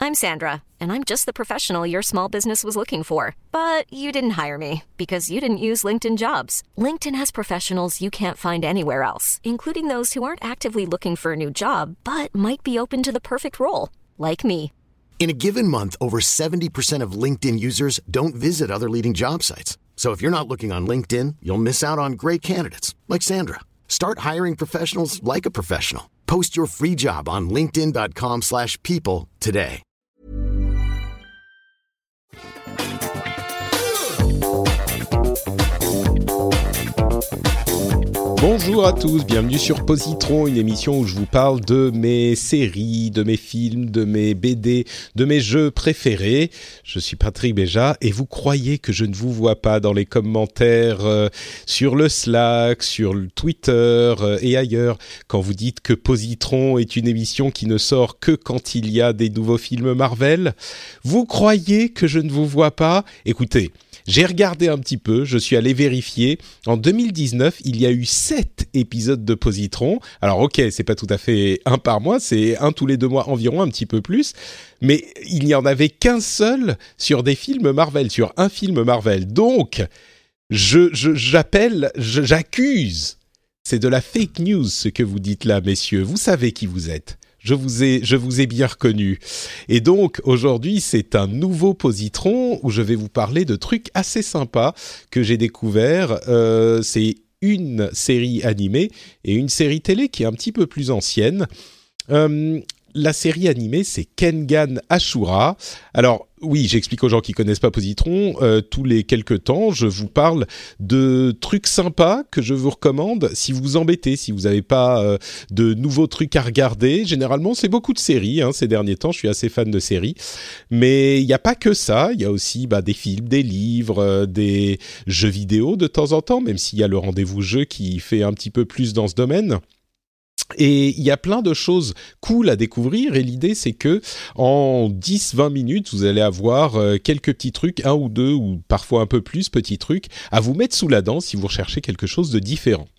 I'm Sandra, and I'm just the professional your small business was looking for. But you didn't hire me because you didn't use LinkedIn Jobs. LinkedIn has professionals you can't find anywhere else, including those who aren't actively looking for a new job, but might be open to the perfect role, like me. In a given month, over 70% of LinkedIn users don't visit other leading job sites. So if you're not looking on LinkedIn, you'll miss out on great candidates like Sandra. Start hiring professionals like a professional. Post your free job on linkedin.com/people today. Bonjour à tous, bienvenue sur Positron, une émission où je vous parle de mes séries, de mes films, de mes BD, de mes jeux préférés. Je suis Patrick Béja et vous croyez que je ne vous vois pas dans les commentaires sur le Slack, sur le Twitter et ailleurs quand vous dites que Positron est une émission qui ne sort que quand il y a des nouveaux films Marvel. Vous croyez que je ne vous vois pas ? Écoutez, j'ai regardé un petit peu, je suis allé vérifier. En 2019, il y a eu 7 épisodes de Positron. Alors ok, c'est pas tout à fait un par mois, c'est un tous les 2 mois environ, un petit peu plus. Mais il n'y en avait qu'un seul sur des films Marvel, sur un film Marvel. Donc, j'accuse. C'est de la fake news ce que vous dites là, messieurs. Vous savez qui vous êtes. Je vous ai bien reconnu. Et donc, aujourd'hui, c'est un nouveau Positron où je vais vous parler de trucs assez sympas que j'ai découverts. C'est une série animée et une série télé qui est un petit peu plus ancienne. La série animée, c'est Kengan Ashura. Alors, oui, j'explique aux gens qui connaissent pas Positron. Tous les quelques temps, je vous parle de trucs sympas que je vous recommande si vous vous embêtez, si vous n'avez pas de nouveaux trucs à regarder. Généralement, c'est beaucoup de séries. Ces derniers temps, je suis assez fan de séries. Mais il n'y a pas que ça. Il y a aussi des films, des livres, des jeux vidéo de temps en temps, même s'il y a le rendez-vous jeu qui fait un petit peu plus dans ce domaine. Et il y a plein de choses cool à découvrir et l'idée c'est que en 10-20 minutes vous allez avoir quelques petits trucs, un ou deux ou parfois un peu plus petits trucs à vous mettre sous la dent si vous recherchez quelque chose de différent.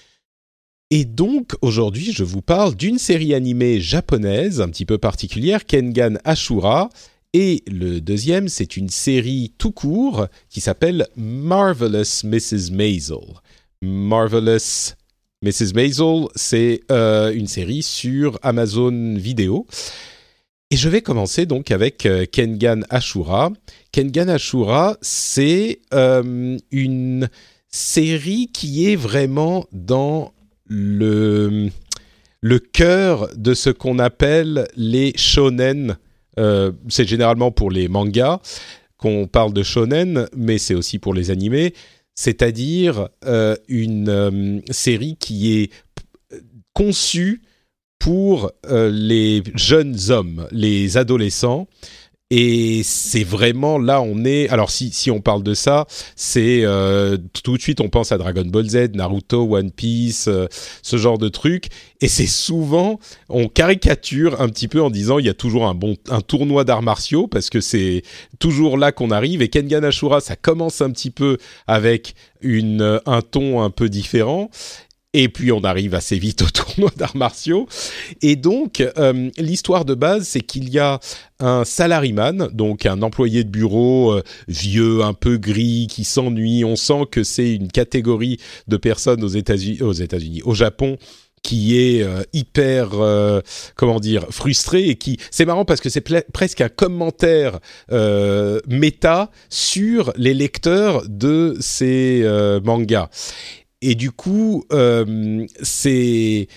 Et donc aujourd'hui je vous parle d'une série animée japonaise un petit peu particulière, Kengan Ashura. Et le deuxième, c'est une série tout court qui s'appelle Marvelous Mrs. Maisel. Marvelous Mrs. Maisel, c'est une série sur Amazon Vidéo. Et je vais commencer donc avec Kengan Ashura. Kengan Ashura, c'est une série qui est vraiment dans le cœur de ce qu'on appelle les shonen. C'est généralement pour les mangas qu'on parle de shonen, mais c'est aussi pour les animés. C'est-à-dire une série qui est conçue pour les jeunes hommes, les adolescents. Et c'est vraiment là on est. Alors si on parle de ça, c'est tout de suite on pense à Dragon Ball Z, Naruto, One Piece, ce genre de trucs. Et c'est souvent on caricature un petit peu en disant il y a toujours un tournoi d'arts martiaux parce que c'est toujours là qu'on arrive. Et Kengan Ashura, ça commence un petit peu avec un ton un peu différent. Et puis on arrive assez vite au tournoi d'arts martiaux. Et donc l'histoire de base, c'est qu'il y a un salaryman, donc un employé de bureau vieux, un peu gris, qui s'ennuie. On sent que c'est une catégorie de personnes au Japon, qui est hyper, frustré et qui... C'est marrant parce que c'est presque un commentaire méta sur les lecteurs de ces mangas. Et du coup, c'est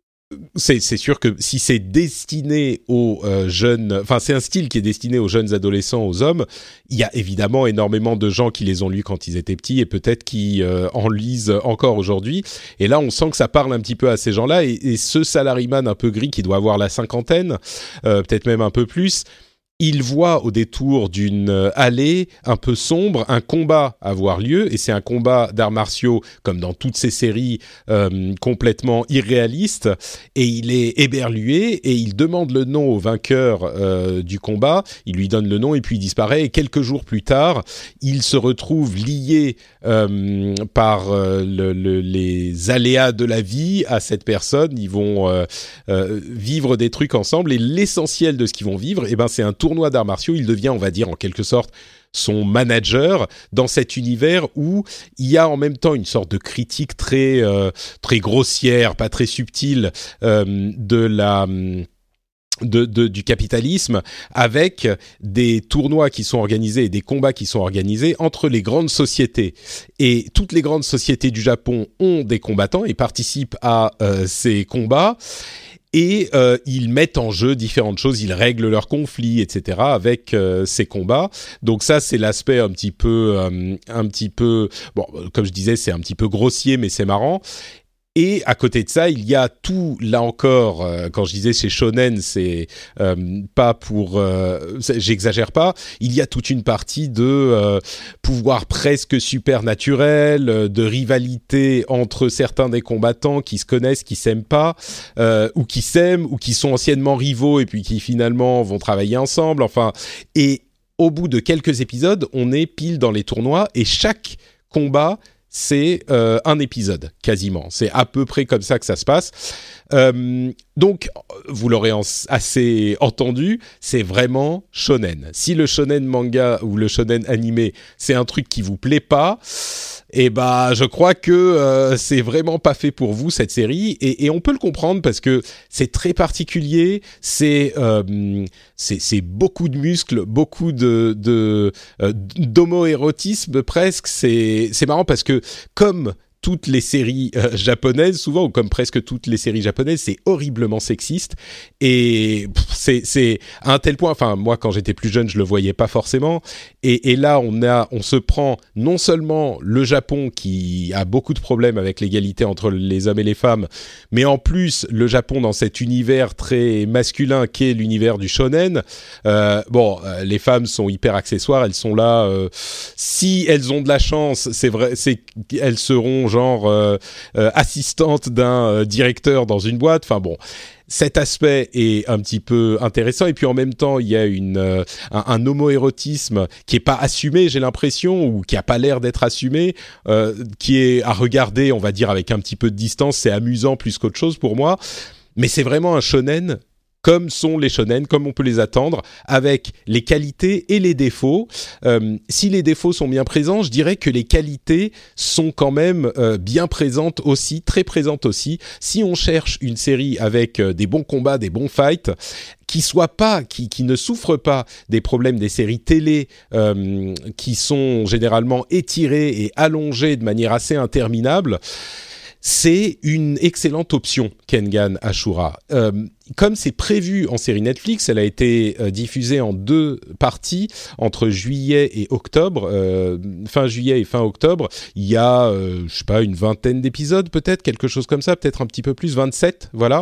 sûr que si c'est destiné aux jeunes... Enfin, c'est un style qui est destiné aux jeunes adolescents, aux hommes. Il y a évidemment énormément de gens qui les ont lus quand ils étaient petits et peut-être qui en lisent encore aujourd'hui. Et là, on sent que ça parle un petit peu à ces gens-là. Et ce salaryman un peu gris qui doit avoir la cinquantaine, peut-être même un peu plus... Il voit au détour d'une allée un peu sombre un combat avoir lieu, et c'est un combat d'arts martiaux comme dans toutes ces séries complètement irréalistes, et il est éberlué et il demande le nom au vainqueur du combat, il lui donne le nom et puis il disparaît, et quelques jours plus tard il se retrouve lié par les aléas de la vie à cette personne. Ils vont vivre des trucs ensemble, et l'essentiel de ce qu'ils vont vivre, c'est un tournoi tournoi d'arts martiaux, il devient, on va dire, en quelque sorte, son manager dans cet univers où il y a en même temps une sorte de critique très très grossière, pas très subtile du capitalisme, avec des tournois qui sont organisés et des combats qui sont organisés entre les grandes sociétés. Et toutes les grandes sociétés du Japon ont des combattants et participent à ces combats. Et ils mettent en jeu différentes choses, ils règlent leurs conflits, etc. avec ces combats. Donc ça, c'est l'aspect un petit peu, bon, comme je disais, c'est un petit peu grossier, mais c'est marrant. Et à côté de ça, il y a tout, là encore, quand je disais chez Shonen, c'est pas pour... j'exagère pas, il y a toute une partie de pouvoir presque supernaturel, de rivalité entre certains des combattants qui se connaissent, qui s'aiment pas, ou qui s'aiment, ou qui sont anciennement rivaux et puis qui finalement vont travailler ensemble, enfin... Et au bout de quelques épisodes, on est pile dans les tournois et chaque combat... c'est un épisode, quasiment. C'est à peu près comme ça que ça se passe. Donc, vous l'aurez assez entendu, c'est vraiment shonen. Si le shonen manga ou le shonen animé, c'est un truc qui vous plaît pas, eh ben, je crois que c'est vraiment pas fait pour vous, cette série. Et on peut le comprendre parce que c'est très particulier, c'est beaucoup de muscles, beaucoup d'homo-érotisme presque. C'est marrant parce que comme toutes les séries japonaises, souvent, ou comme presque toutes les séries japonaises, c'est horriblement sexiste. Et c'est à un tel point, enfin, moi, quand j'étais plus jeune, je le voyais pas forcément. Et là, on se prend non seulement le Japon, qui a beaucoup de problèmes avec l'égalité entre les hommes et les femmes, mais en plus, le Japon dans cet univers très masculin qu'est l'univers du shonen. Les femmes sont hyper accessoires, elles sont là, si elles ont de la chance, c'est vrai, elles seront genre assistante d'un directeur dans une boîte. Enfin bon, cet aspect est un petit peu intéressant. Et puis en même temps, il y a un homo-érotisme qui est pas assumé, j'ai l'impression, ou qui a pas l'air d'être assumé, qui est à regarder, on va dire, avec un petit peu de distance. C'est amusant plus qu'autre chose pour moi. Mais c'est vraiment un shonen comme sont les shonen, comme on peut les attendre, avec les qualités et les défauts. Si les défauts sont bien présents, je dirais que les qualités sont quand même bien présentes aussi, très présentes aussi. Si on cherche une série avec des bons combats, des bons fights, qui ne souffrent pas des problèmes des séries télé qui sont généralement étirées et allongées de manière assez interminable, c'est une excellente option, Kengan Ashura. Comme c'est prévu en série Netflix, elle a été diffusée en 2 parties entre juillet et octobre, fin juillet et fin octobre. Il y a, je sais pas, une vingtaine d'épisodes peut-être, quelque chose comme ça, peut-être un petit peu plus, 27, voilà.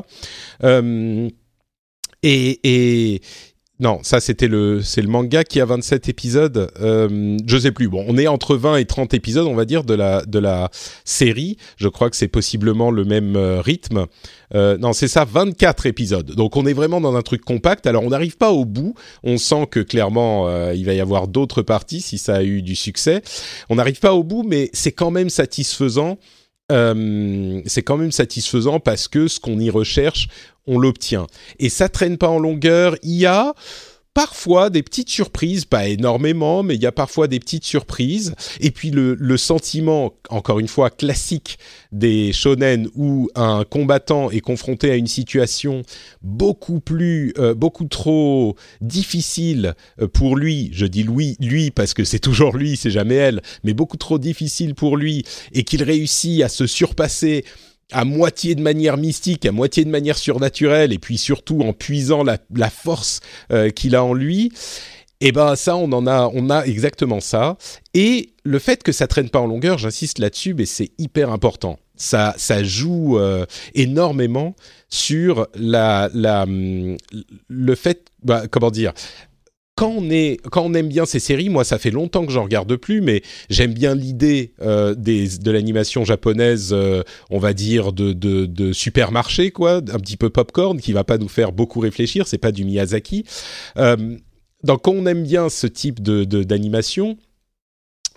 Non, ça c'est le manga qui a 27 épisodes, je sais plus. Bon, on est entre 20 et 30 épisodes, on va dire, de la série. Je crois que c'est possiblement le même rythme. Non, c'est ça, 24 épisodes. Donc on est vraiment dans un truc compact. Alors on n'arrive pas au bout. On sent que clairement il va y avoir d'autres parties si ça a eu du succès. On n'arrive pas au bout, mais c'est quand même satisfaisant. C'est quand même satisfaisant parce que ce qu'on y recherche, on l'obtient. Et ça traîne pas en longueur. Il y a parfois des petites surprises, pas énormément, mais il y a parfois des petites surprises. Et puis le sentiment, encore une fois, classique des shonen où un combattant est confronté à une situation beaucoup trop difficile pour lui. Je dis lui parce que c'est toujours lui, c'est jamais elle, mais beaucoup trop difficile pour lui et qu'il réussit à se surpasser à moitié de manière mystique, à moitié de manière surnaturelle, et puis surtout en puisant la force qu'il a en lui, et ben ça, on a exactement ça. Et le fait que ça traîne pas en longueur, j'insiste là-dessus, mais c'est hyper important. Ça joue énormément sur le fait, comment dire. Quand on aime bien ces séries, moi ça fait longtemps que j'en regarde plus, mais j'aime bien l'idée de l'animation japonaise, on va dire de supermarché, quoi, un petit peu popcorn, qui va pas nous faire beaucoup réfléchir, c'est pas du Miyazaki. Donc quand on aime bien ce type d'animation,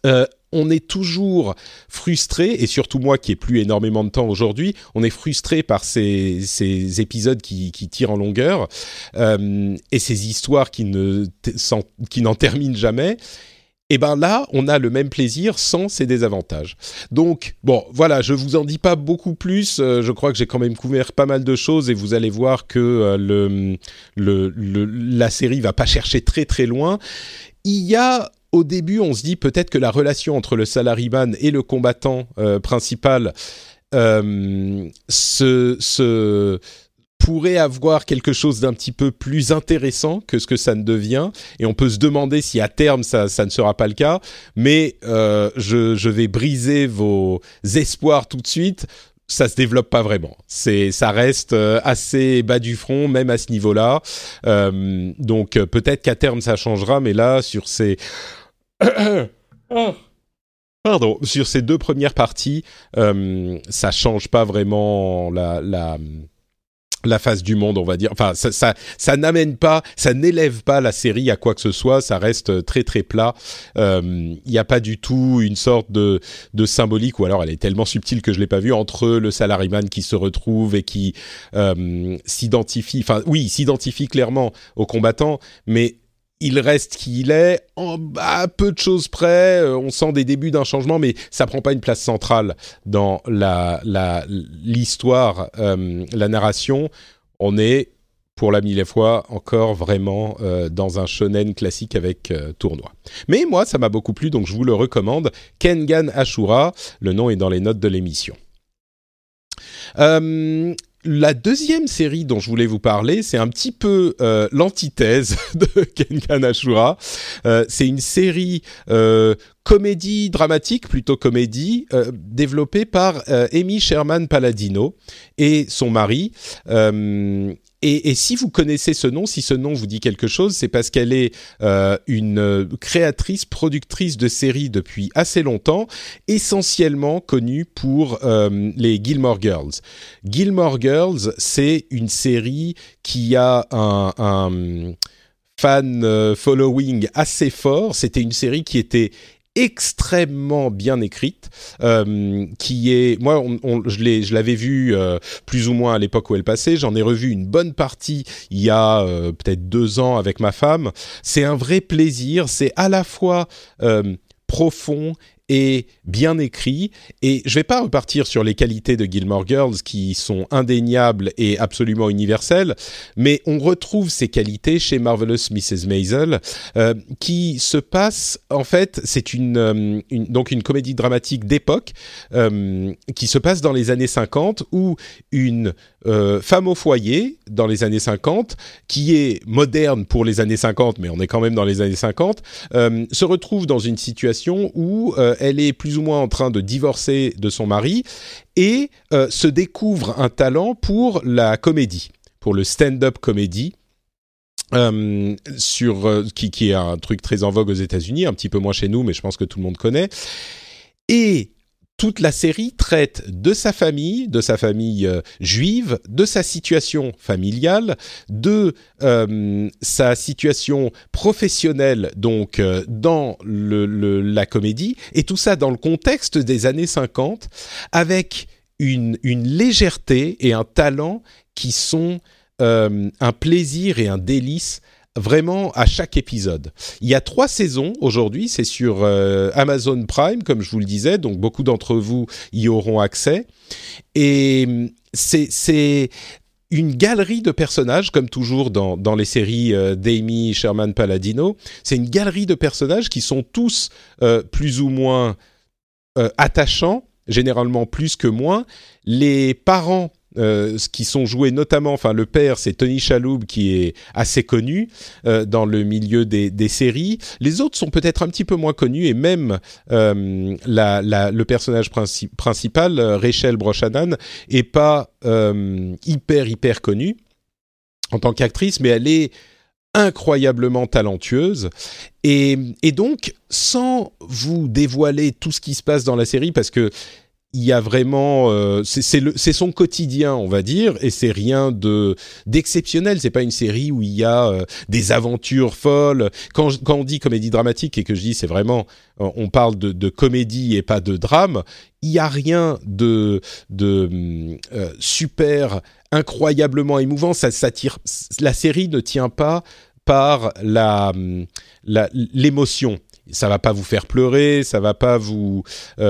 on est toujours frustré, et surtout moi qui ai plus énormément de temps aujourd'hui, on est frustré par ces épisodes qui tirent en longueur et ces histoires qui n'en terminent jamais. Et ben là, on a le même plaisir sans ces désavantages. Donc, bon, voilà, je vous en dis pas beaucoup plus. Je crois que j'ai quand même couvert pas mal de choses et vous allez voir que la série va pas chercher très très loin. Il y a, au début, on se dit peut-être que la relation entre le salaryman et le combattant principal pourrait avoir quelque chose d'un petit peu plus intéressant que ce que ça ne devient, et on peut se demander si à terme ça ne sera pas le cas, mais je vais briser vos espoirs tout de suite. Ça se développe pas vraiment. Ça reste assez bas du front, même à ce niveau-là. Donc peut-être qu'à terme ça changera, mais là sur ces sur ces 2 premières parties, ça change pas vraiment la face du monde, on va dire. Enfin, ça n'élève pas la série à quoi que ce soit. Ça reste très très plat. Il n'y a pas du tout une sorte de symbolique, ou alors elle est tellement subtile que je l'ai pas vue, entre le salaryman qui se retrouve et qui s'identifie. Enfin, oui, il s'identifie clairement aux combattants, mais il reste qui il est, à peu de choses près. On sent des débuts d'un changement, mais ça prend pas une place centrale dans l'histoire, la narration. On est, pour la 1000e fois, encore vraiment dans un shonen classique avec tournoi. Mais moi, ça m'a beaucoup plu, donc je vous le recommande. Kengan Ashura, le nom est dans les notes de l'émission. La deuxième série dont je voulais vous parler, c'est un petit peu l'antithèse de Kengan Ashura. C'est une série comédie dramatique, plutôt comédie, développée par Amy Sherman-Palladino et son mari. Et si vous connaissez ce nom, si ce nom vous dit quelque chose, c'est parce qu'elle est une créatrice, productrice de séries depuis assez longtemps, essentiellement connue pour les Gilmore Girls. Gilmore Girls, c'est une série qui a un fan following assez fort. C'était une série qui était extrêmement bien écrite, qui est, moi, je l'avais vue plus ou moins à l'époque où elle passait. J'en ai revu une bonne partie il y a peut-être 2 ans avec ma femme. C'est un vrai plaisir. C'est à la fois profond et bien écrit, et je vais pas repartir sur les qualités de Gilmore Girls qui sont indéniables et absolument universelles, mais on retrouve ces qualités chez Marvelous Mrs. Maisel, qui se passe, en fait, c'est donc une comédie dramatique d'époque qui se passe dans les années 50, où une femme au foyer dans les années 50, qui est moderne pour les années 50, mais on est quand même dans les années 50, se retrouve dans une situation où elle est plus ou moins en train de divorcer de son mari et se découvre un talent pour la comédie, pour le stand-up comédie, qui est un truc très en vogue aux États-Unis, un petit peu moins chez nous, mais je pense que tout le monde connaît. Et toute la série traite de sa famille juive, de sa situation familiale, de sa situation professionnelle, donc dans la comédie, et tout ça dans le contexte des années 50, avec une légèreté et un talent qui sont un plaisir et un délice vraiment à chaque épisode. Il y a 3 saisons aujourd'hui, c'est sur Amazon Prime, comme je vous le disais, donc beaucoup d'entre vous y auront accès. Et c'est une galerie de personnages, comme toujours dans les séries d'Amy Sherman-Palladino. C'est une galerie de personnages qui sont tous plus ou moins attachants, généralement plus que moins. Les parents qui sont joués notamment, enfin le père c'est Tony Shalhoub qui est assez connu dans le milieu des séries. Les autres sont peut-être un petit peu moins connus, et même le personnage principal, Rachel Brosnahan, est pas hyper connue en tant qu'actrice, mais elle est incroyablement talentueuse. Et donc, sans vous dévoiler tout ce qui se passe dans la série, parce que il y a vraiment, c'est son quotidien, on va dire, et c'est rien d'exceptionnel. C'est pas une série où il y a des aventures folles. Quand on dit comédie dramatique et que je dis c'est vraiment, on parle de comédie et pas de drame. Il y a rien de super incroyablement émouvant. Ça tire. La série ne tient pas par l'émotion. Ça va pas vous faire pleurer, ça va pas vous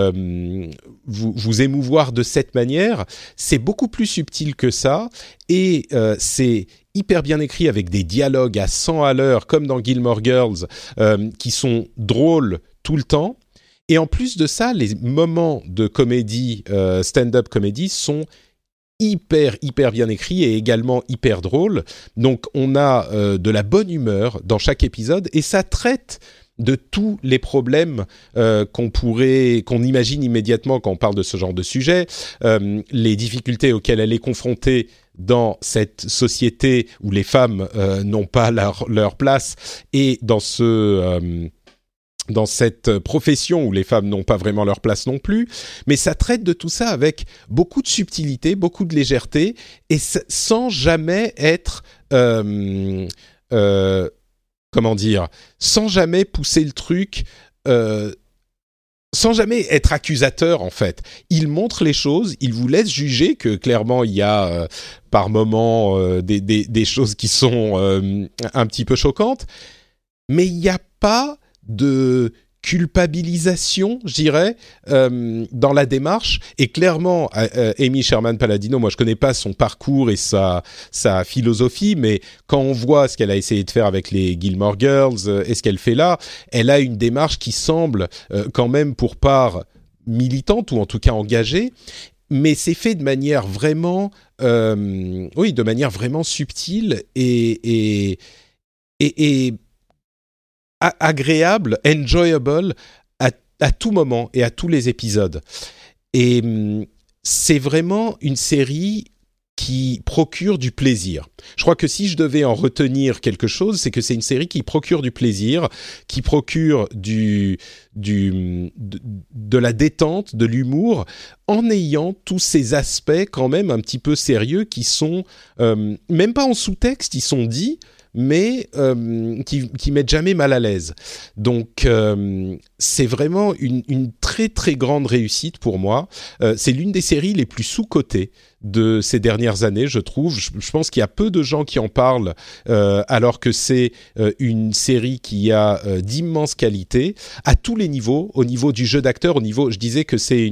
émouvoir de cette manière. C'est beaucoup plus subtil que ça et c'est hyper bien écrit avec des dialogues à 100 à l'heure comme dans Gilmore Girls qui sont drôles tout le temps. Et en plus de ça, les moments de comédie, stand-up comédie sont hyper bien écrits et également hyper drôles. Donc on a de la bonne humeur dans chaque épisode et ça traite de tous les problèmes qu'on imagine immédiatement quand on parle de ce genre de sujet, les difficultés auxquelles elle est confrontée dans cette société où les femmes n'ont pas leur place et dans cette profession où les femmes n'ont pas vraiment leur place non plus, mais ça traite de tout ça avec beaucoup de subtilité, beaucoup de légèreté et sans jamais être sans jamais pousser le truc, sans jamais être accusateur en fait. Il montre les choses, il vous laisse juger que clairement il y a par moments des choses qui sont un petit peu choquantes, mais il n'y a pas de culpabilisation, je dirais, dans la démarche. Et clairement, Amy Sherman-Palladino, moi je connais pas son parcours et sa philosophie, mais quand on voit ce qu'elle a essayé de faire avec les Gilmore Girls et ce qu'elle fait là, elle a une démarche qui semble quand même pour part militante ou en tout cas engagée, mais c'est fait de manière vraiment, de manière vraiment subtile et agréable, enjoyable à tout moment et à tous les épisodes. Et c'est vraiment une série qui procure du plaisir. Je crois que si je devais en retenir quelque chose, c'est que c'est une série qui procure du plaisir, qui procure de la détente, de l'humour, en ayant tous ces aspects quand même un petit peu sérieux qui sont, même pas en sous-texte, ils sont dits, mais qui mettent jamais mal à l'aise. Donc, c'est vraiment une très très grande réussite pour moi. C'est l'une des séries les plus sous-cotées de ces dernières années, je trouve. Je pense qu'il y a peu de gens qui en parlent, alors que c'est une série qui a d'immenses qualités à tous les niveaux, au niveau du jeu d'acteur, je disais que c'est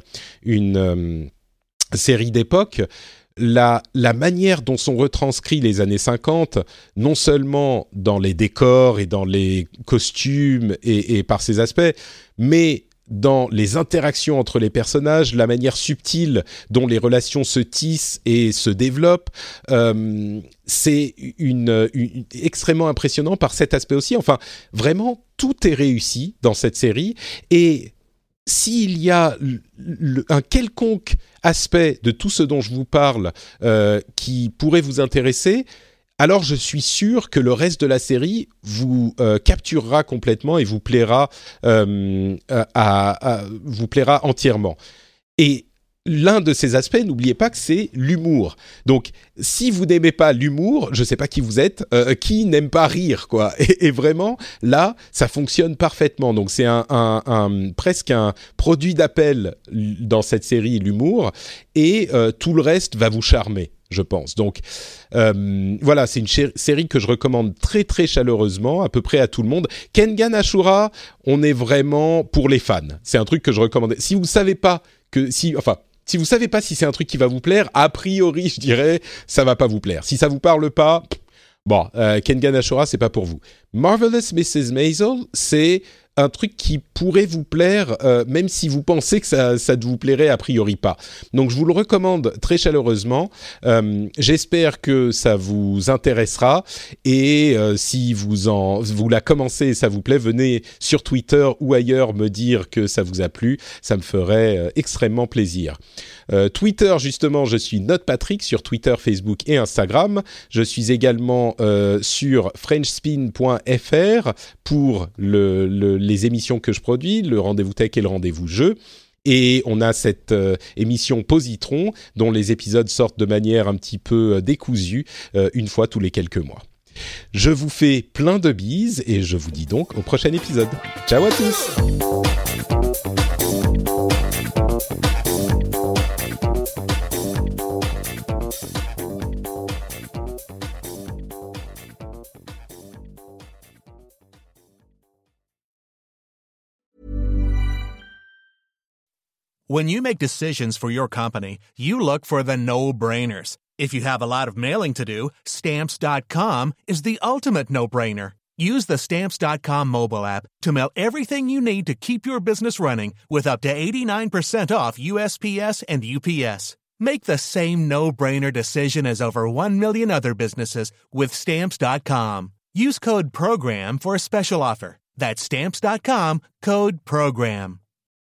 une série d'époque. La manière dont sont retranscrits les années 50, non seulement dans les décors et dans les costumes et par ces aspects, mais dans les interactions entre les personnages, la manière subtile dont les relations se tissent et se développent, c'est extrêmement impressionnant par cet aspect aussi. Enfin, vraiment, tout est réussi dans cette série et s'il y a un quelconque aspect de tout ce dont je vous parle qui pourrait vous intéresser, alors je suis sûr que le reste de la série vous capturera complètement et vous plaira, vous plaira entièrement. Et l'un de ces aspects, n'oubliez pas que c'est l'humour. Donc, si vous n'aimez pas l'humour, je ne sais pas qui vous êtes, qui n'aime pas rire, quoi. Et vraiment, là, ça fonctionne parfaitement. Donc, c'est presque un produit d'appel dans cette série, l'humour, et tout le reste va vous charmer, je pense. Donc, voilà, c'est une série que je recommande très, très chaleureusement, à peu près à tout le monde. Kengan Ashura, on est vraiment pour les fans. C'est un truc que je recommande. Si vous ne savez pas si vous savez pas si c'est un truc qui va vous plaire, a priori, je dirais, ça va pas vous plaire. Si ça vous parle pas, bon, Kengan Ashura, c'est pas pour vous. Marvelous Mrs. Maisel, c'est un truc qui pourrait vous plaire, même si vous pensez que ça ne vous plairait a priori pas. Donc, je vous le recommande très chaleureusement. J'espère que ça vous intéressera. Et si vous la commencez et ça vous plaît, venez sur Twitter ou ailleurs me dire que ça vous a plu. Ça me ferait extrêmement plaisir. Twitter, justement, je suis NotePatrick sur Twitter, Facebook et Instagram. Je suis également sur frenchspin.fr pour les émissions que je produis, le rendez-vous tech et le rendez-vous jeu. Et on a cette émission Positron, dont les épisodes sortent de manière un petit peu décousue, une fois tous les quelques mois. Je vous fais plein de bises et je vous dis donc au prochain épisode. Ciao à tous! When you make decisions for your company, you look for the no-brainers. If you have a lot of mailing to do, Stamps.com is the ultimate no-brainer. Use the Stamps.com mobile app to mail everything you need to keep your business running with up to 89% off USPS and UPS. Make the same no-brainer decision as over 1 million other businesses with Stamps.com. Use code PROGRAM for a special offer. That's Stamps.com, code PROGRAM.